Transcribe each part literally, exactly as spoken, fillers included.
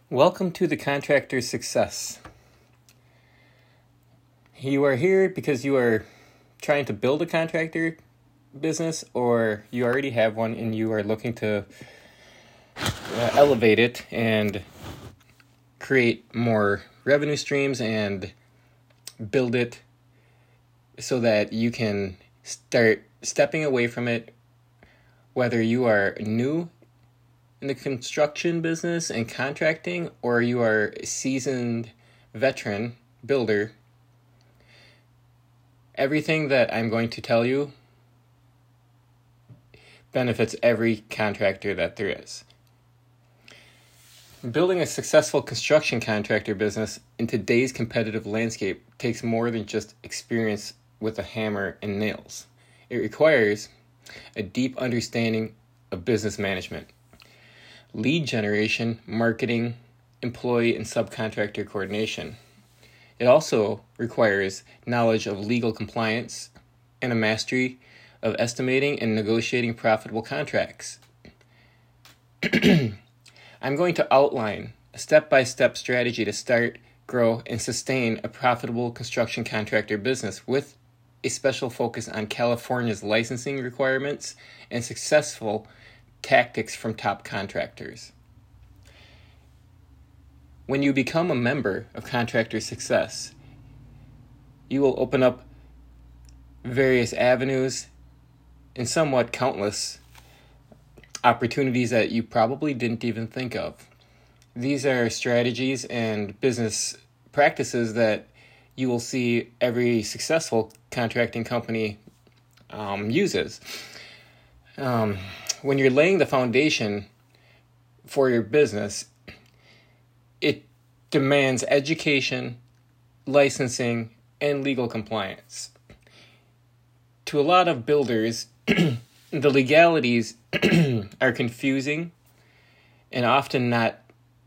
Welcome to the Contractor Success. You are here because you are trying to build a contractor business, or you already have one and you are looking to uh, elevate it and create more revenue streams and build it so that you can start stepping away from it, whether you are new in the construction business and contracting, or you are a seasoned veteran builder. Everything that I'm going to tell you benefits every contractor that there is. Building a successful construction contractor business in today's competitive landscape takes more than just experience with a hammer and nails. It requires a deep understanding of business management, lead generation, marketing, employee and subcontractor coordination. It also requires knowledge of legal compliance and a mastery of estimating and negotiating profitable contracts. I'm going to outline a step-by-step strategy to start, grow, and sustain a profitable construction contractor business with a special focus on California's licensing requirements and successful tactics from top contractors. When you become a member of Contractor Success, you will open up various avenues and somewhat countless opportunities that you probably didn't even think of. These are strategies and business practices that you will see every successful contracting company um, uses. Um, when you're laying the foundation for your business, it demands education, licensing, and legal compliance. To a lot of builders, the legalities are confusing and often not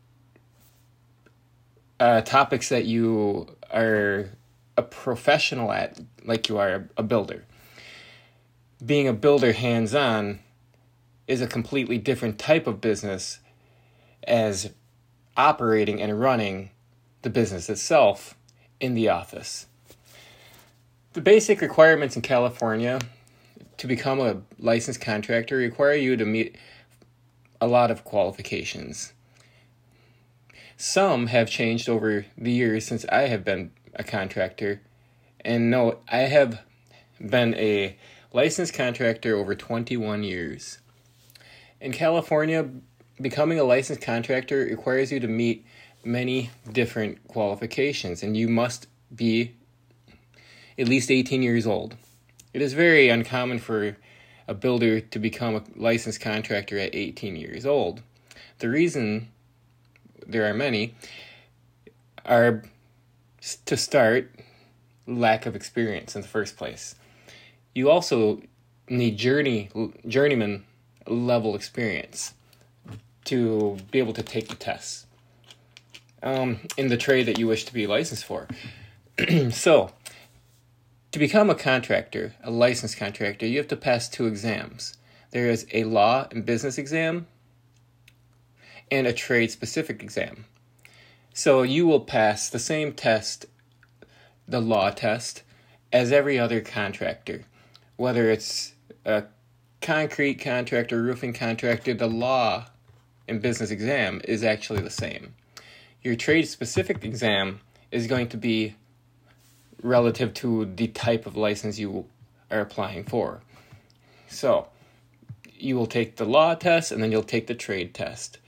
uh, topics that you are a professional at, like you are a builder. Being a builder hands-on is a completely different type of business as operating and running the business itself in the office. The basic requirements in California to become a licensed contractor require you to meet a lot of qualifications. Some have changed over the years since I have been a contractor. And no, I have been a licensed contractor over twenty-one years. In California, becoming a licensed contractor requires you to meet many different qualifications, and you must be at least eighteen years old. It is very uncommon for a builder to become a licensed contractor at eighteen years old. The reason, there are many, are to start, lack of experience in the first place. You also need journey journeyman level experience to be able to take the tests um, in the trade that you wish to be licensed for. So, to become a contractor, a licensed contractor, you have to pass two exams. There is a law and business exam and a trade-specific exam. So you will pass the same test, the law test, as every other contractor. Whether it's a concrete contractor, roofing contractor, the law and business exam is actually the same. Your trade-specific exam is going to be relative to the type of license you are applying for. So, you will take the law test and then you'll take the trade test.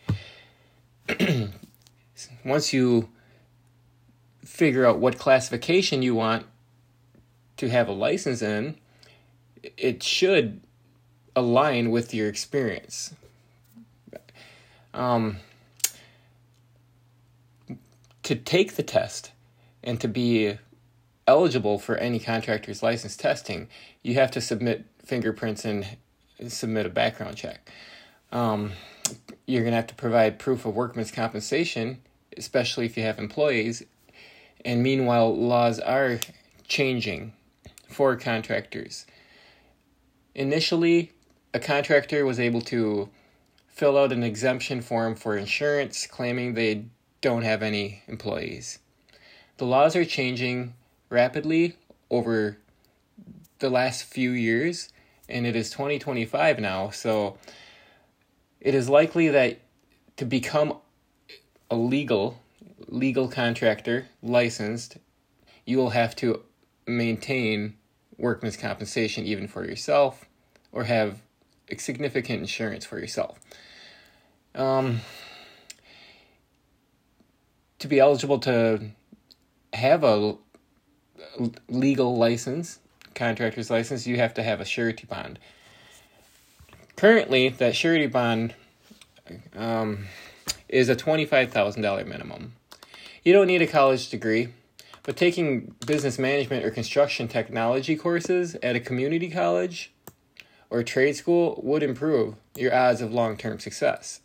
Once you figure out what classification you want to have a license in, it should align with your experience. Um, to take the test and to be eligible for any contractor's license testing, you have to submit fingerprints and submit a background check. Um, you're going to have to provide proof of workman's compensation, especially if you have employees. And meanwhile, laws are changing for contractors. Initially, a contractor was able to fill out an exemption form for insurance, claiming they don't have any employees. The laws are changing rapidly over the last few years, and it is twenty twenty-five now, so it is likely that to become a legal legal contractor, licensed, you will have to maintain workman's compensation even for yourself, or have significant insurance for yourself. Um, to be eligible to have a legal license, contractor's license, you have to have a surety bond. Currently, that surety bond um, is a twenty-five thousand dollars minimum. You don't need a college degree, but taking business management or construction technology courses at a community college or trade school would improve your odds of long-term success.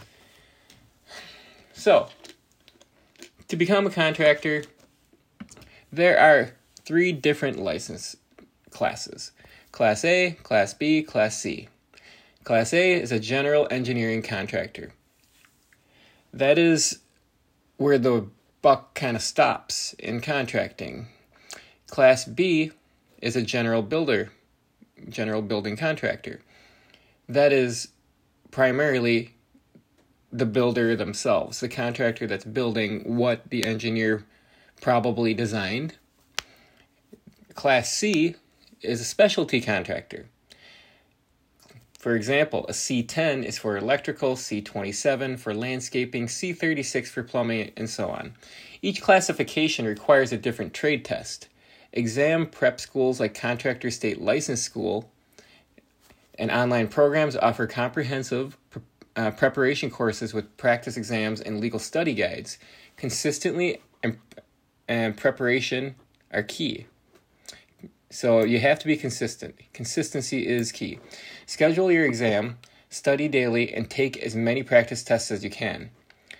So, to become a contractor, there are three different license classes: Class A, Class B, Class C. Class A is a general engineering contractor. That is where the buck kind of stops in contracting. Class B is a general builder, general building contractor. That is primarily the builder themselves, the contractor that's building what the engineer probably designed. Class C is a specialty contractor. For example, a C ten is for electrical, C twenty-seven for landscaping, C thirty-six for plumbing, and so on. Each classification requires a different trade test. Exam prep schools like Contractor State License School and online programs offer comprehensive uh, preparation courses with practice exams and legal study guides. Consistently and, and preparation are key. So you have to be consistent. Consistency is key. Schedule your exam, study daily, and take as many practice tests as you can.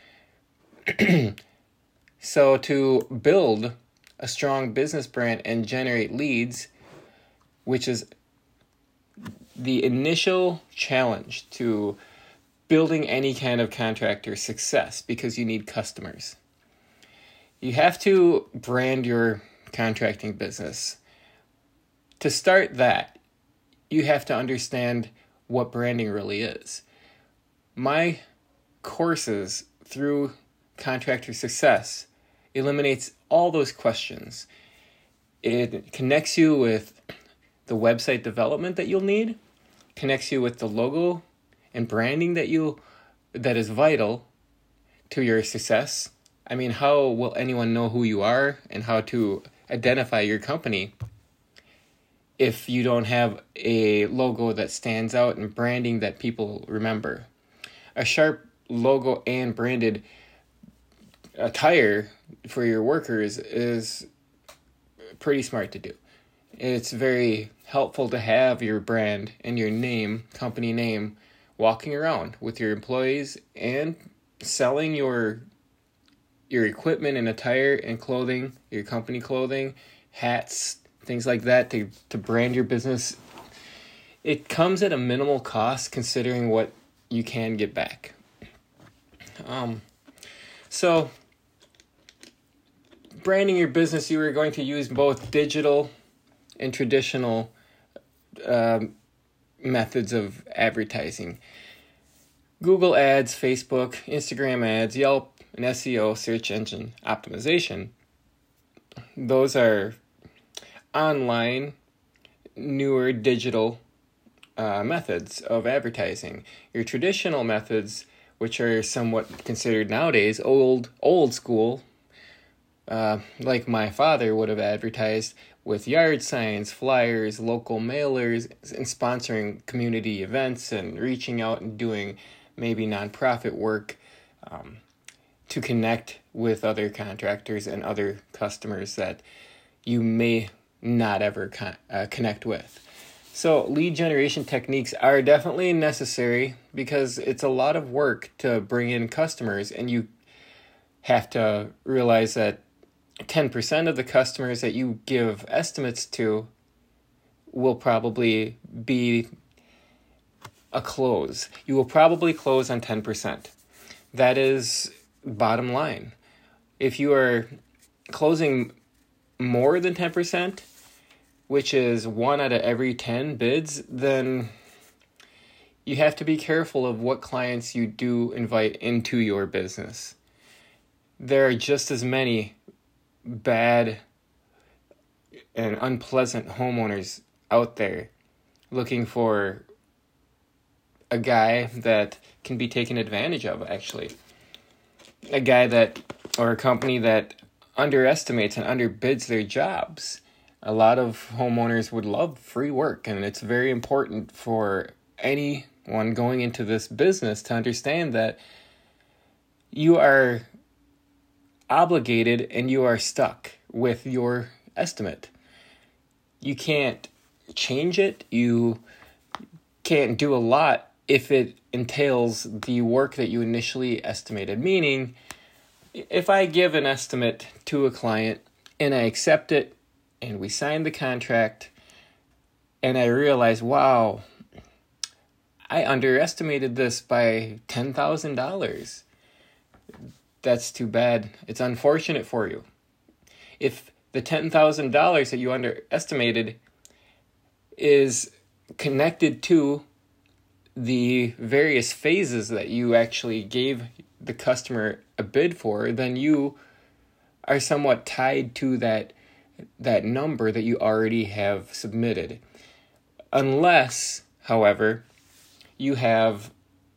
So to build a strong business brand and generate leads, which is the initial challenge to building any kind of contractor success, because you need customers. You have to brand your contracting business. To start that, you have to understand what branding really is. My courses through Contractor Success eliminates all those questions. It connects you with the website development that you'll need, connects you with the logo and branding that you that is vital to your success. I mean, how will anyone know who you are and how to identify your company if you don't have a logo that stands out and branding that people remember? A sharp logo and branded attire for your workers is pretty smart to do. It's very helpful to have your brand and your name, company name, walking around with your employees and selling your your equipment and attire and clothing, your company clothing, hats, things like that to, to brand your business. It comes at a minimal cost considering what you can get back. Um, so, branding your business, you are going to use both digital and traditional um, methods of advertising. Google ads, Facebook, Instagram ads, Yelp, and S E O, search engine optimization. Those are online, newer digital uh, methods of advertising. Your traditional methods, which are somewhat considered nowadays old, old school, uh, like my father would have advertised with yard signs, flyers, local mailers, and sponsoring community events and reaching out and doing maybe nonprofit work um, to connect with other contractors and other customers that you may not ever con- uh, connect with. So lead generation techniques are definitely necessary because it's a lot of work to bring in customers, and you have to realize that ten percent of the customers that you give estimates to will probably be a close. You will probably close on ten percent. That is bottom line. If you are closing more than ten percent, which is one out of every ten bids, then you have to be careful of what clients you do invite into your business. There are just as many bad and unpleasant homeowners out there looking for a guy that can be taken advantage of, actually. A guy that, or a company that underestimates and underbids their jobs. A lot of homeowners would love free work, and it's very important for anyone going into this business to understand that you are obligated and you are stuck with your estimate. You can't change it. You can't do a lot if it entails the work that you initially estimated. Meaning, if I give an estimate to a client and I accept it and we sign the contract and I realize, wow, I underestimated this by ten thousand dollars. That's too bad. It's unfortunate for you. If the ten thousand dollars that you underestimated is connected to the various phases that you actually gave the customer a bid for, then you are somewhat tied to that that number that you already have submitted. Unless, however, you have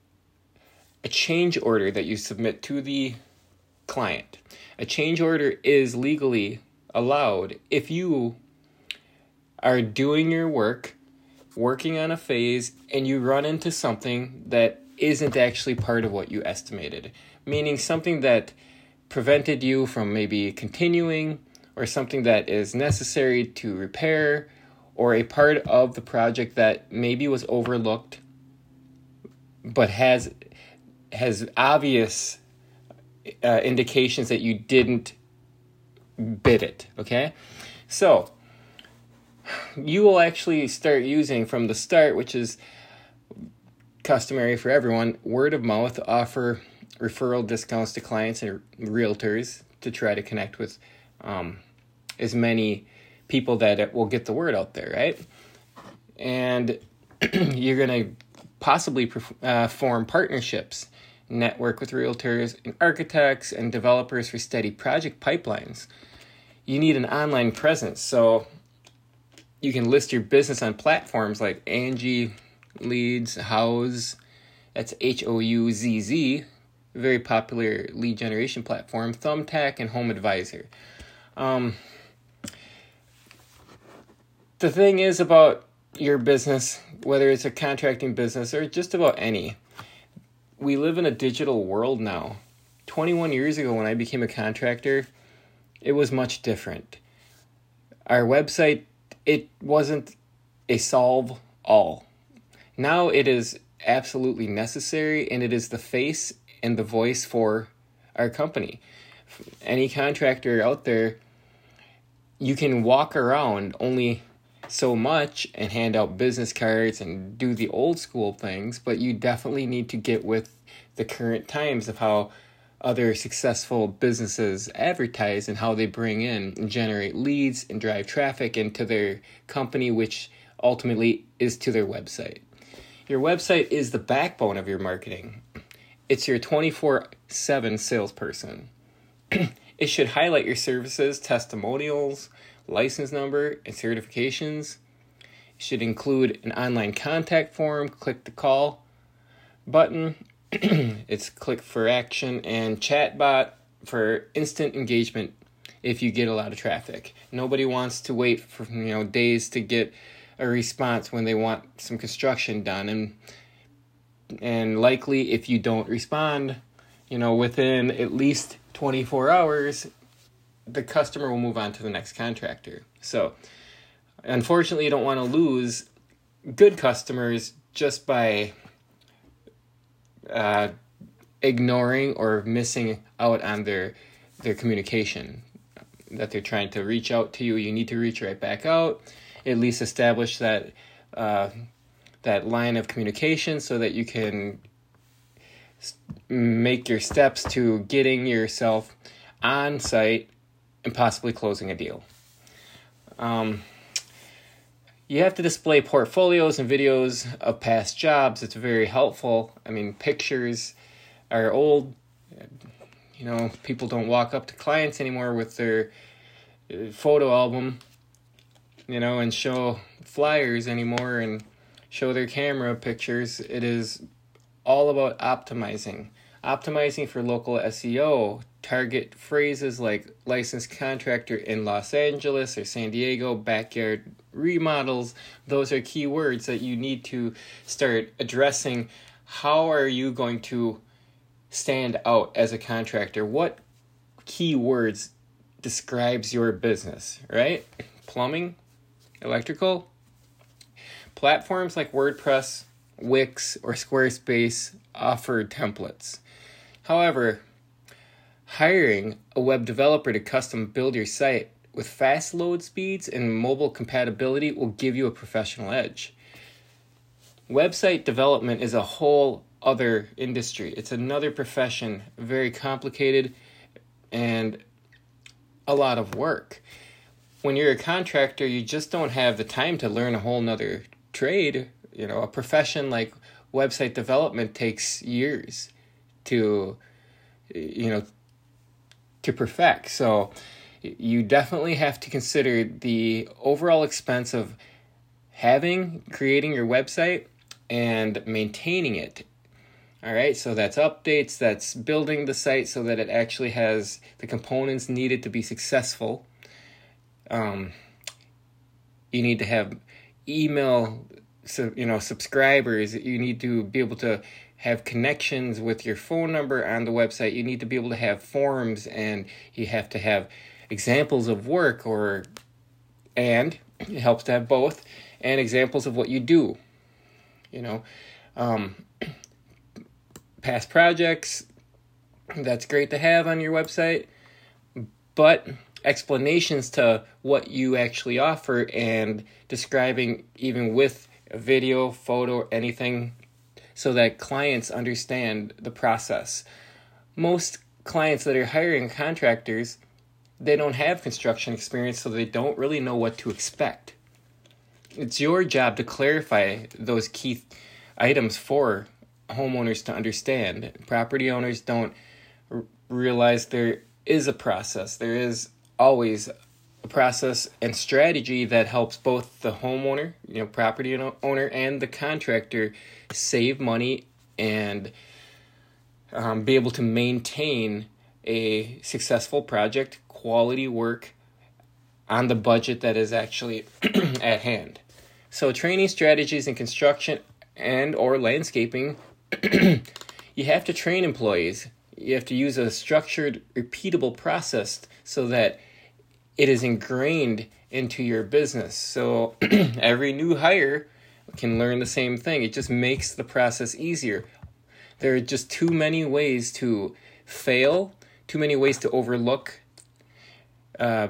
a change order that you submit to the client. A change order is legally allowed if you are doing your work, working on a phase, and you run into something that isn't actually part of what you estimated. Meaning something that prevented you from maybe continuing, or something that is necessary to repair, or a part of the project that maybe was overlooked but has has obvious uh, indications that you didn't bid it, okay? So, you will actually start using from the start, which is customary for everyone, word of mouth, offer referral discounts to clients and realtors to try to connect with um, as many people that it will get the word out there, right? And you're going to possibly uh, form partnerships, network with realtors and architects and developers for steady project pipelines. You need an online presence, so you can list your business on platforms like Angie Leads, Houzz, that's H O U Z Z, very popular lead generation platform, Thumbtack, and Home Advisor. Um, the thing is about your business, whether it's a contracting business or just about any, we live in a digital world now. twenty-one years ago when I became a contractor, it was much different. Our website, it wasn't a solve all. Now it is absolutely necessary, and it is the face and the voice for our company. Any contractor out there, you can walk around only so much and hand out business cards and do the old school things, but you definitely need to get with the current times of how other successful businesses advertise and how they bring in and generate leads and drive traffic into their company, which ultimately is to their website. Your website is the backbone of your marketing. It's your twenty-four seven salesperson. It should highlight your services, testimonials, license number, and certifications. It should include an online contact form, click to call button. It's click for action, and chatbot for instant engagement if you get a lot of traffic. Nobody wants to wait for you know days to get a response when they want some construction done, and and likely if you don't respond, you know, within at least twenty-four hours, the customer will move on to the next contractor. So, unfortunately, you don't want to lose good customers just by uh, ignoring or missing out on their their communication that they're trying to reach out to you. You need to reach right back out. At least establish that uh, that line of communication so that you can make your steps to getting yourself on site and possibly closing a deal. Um, you have to display portfolios and videos of past jobs. It's very helpful. I mean, pictures are old. You know, people don't walk up to clients anymore with their photo album, you know, and show flyers anymore and show their camera pictures. It is all about optimizing. Optimizing for local S E O. Target phrases like licensed contractor in Los Angeles or San Diego, backyard remodels. Those are key words that you need to start addressing. How are you going to stand out as a contractor? What key words describes your business, right? Plumbing, electrical. Platforms like WordPress, Wix, or Squarespace offer templates. However, hiring a web developer to custom build your site with fast load speeds and mobile compatibility will give you a professional edge. Website development is a whole other industry. It's another profession, very complicated and a lot of work. When you're a contractor, you just don't have the time to learn a whole nother trade. You know, a profession like website development takes years to, you know, to perfect. So you definitely have to consider the overall expense of having, creating your website and maintaining it. All right, so that's updates, that's building the site so that it actually has the components needed to be successful. Um, you need to have email, so, you know, subscribers. You need to be able to have connections with your phone number on the website. You need to be able to have forms, and you have to have examples of work, or and it helps to have both, and examples of what you do. You know, um, past projects, that's great to have on your website, but explanations to what you actually offer and describing even with a video, photo, anything, so that clients understand the process. Most clients that are hiring contractors, they don't have construction experience, so they don't really know what to expect. It's your job to clarify those key items for homeowners to understand. Property owners don't r- realize there is a process. There is always a process and strategy that helps both the homeowner, you know, property owner, and the contractor save money and um, be able to maintain a successful project, quality work on the budget that is actually at hand. So training strategies in construction and or landscaping, you have to train employees. You have to use a structured, repeatable process so that it is ingrained into your business. So every new hire can learn the same thing. It just makes the process easier. There are just too many ways to fail, too many ways to overlook uh,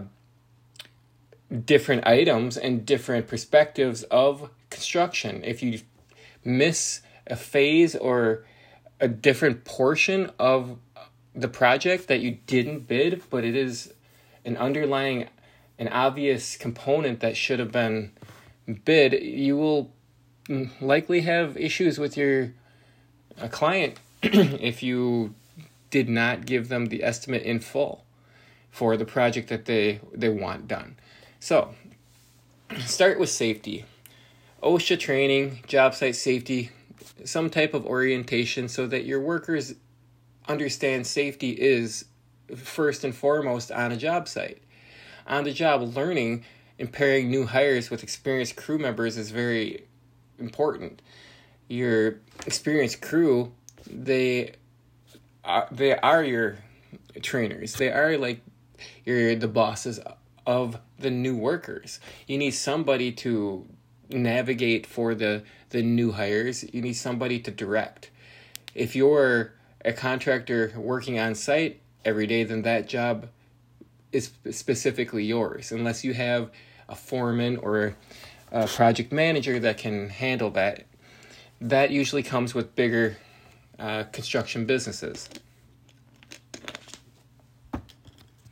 different items and different perspectives of construction. If you miss a phase or a different portion of the project that you didn't bid, but it is an underlying, an obvious component that should have been bid, you will likely have issues with your uh, client if you did not give them the estimate in full for the project that they, they want done. So, start with safety. OSHA training, job site safety, some type of orientation so that your workers understand safety is first and foremost on a job site. On the job learning and pairing new hires with experienced crew members is very important. Your experienced crew, they are, they are your trainers. They are like you're the bosses of the new workers. You need somebody to navigate for the, the new hires. You need somebody to direct. If you're a contractor working on site every day, then that job is specifically yours, unless you have a foreman or a project manager that can handle that. That usually comes with bigger uh, construction businesses.